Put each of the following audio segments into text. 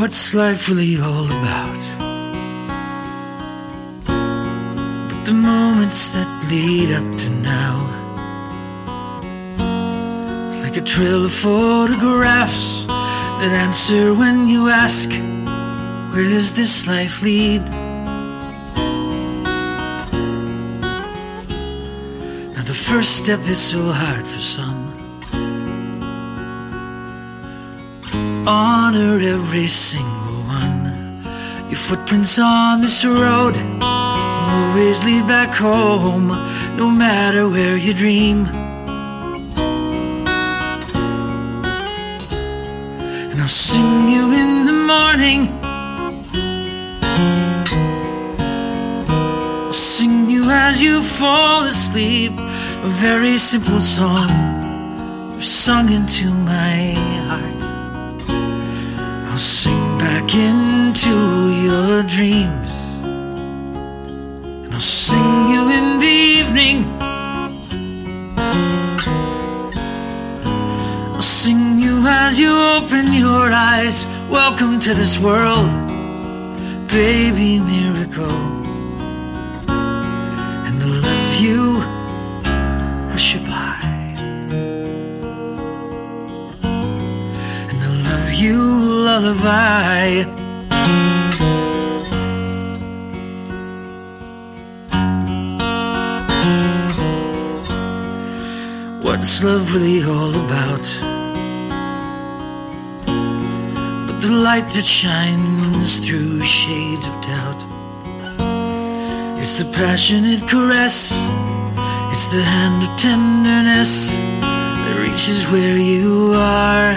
What's life really all about? But the moments that lead up to now, it's like a trail of photographs that answer when you ask, where does this life lead? Now the first step is so hard for some. Honor every single one. Your footprints on this road always lead back home, no matter where you dream. And I'll sing you in the morning, I'll sing you as you fall asleep, a very simple song sung into my heart. I'll sing back into your dreams, and I'll sing you in the evening, I'll sing you as you open your eyes. Welcome to this world, baby miracle. And I love you, Hushabye. And I love you, lullaby. What's love really all about? But the light that shines through shades of doubt. It's the passionate caress, it's the hand of tenderness that reaches where you are.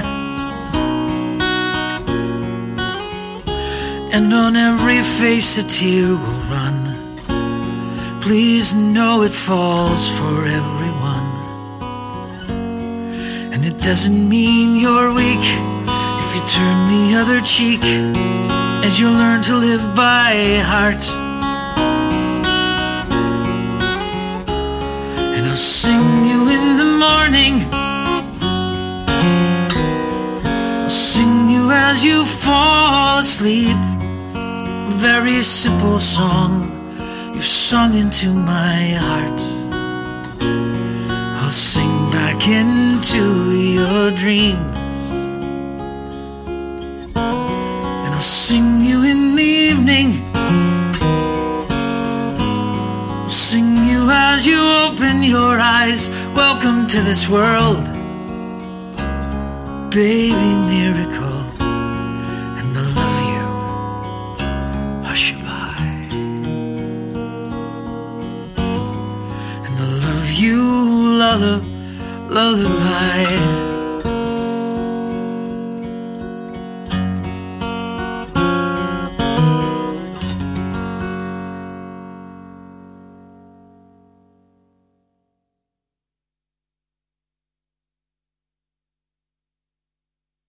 And on every face a tear will run. Please know it falls for everyone. And it doesn't mean you're weak if you turn the other cheek, as you learn to live by heart. And I'll sing you in the morning, I'll sing you as you fall asleep, a very simple song you've sung into my heart. I'll sing back into your dreams, and I'll sing you in the evening, I'll sing you as you open your eyes. Welcome to this world, baby miracle. You lullaby.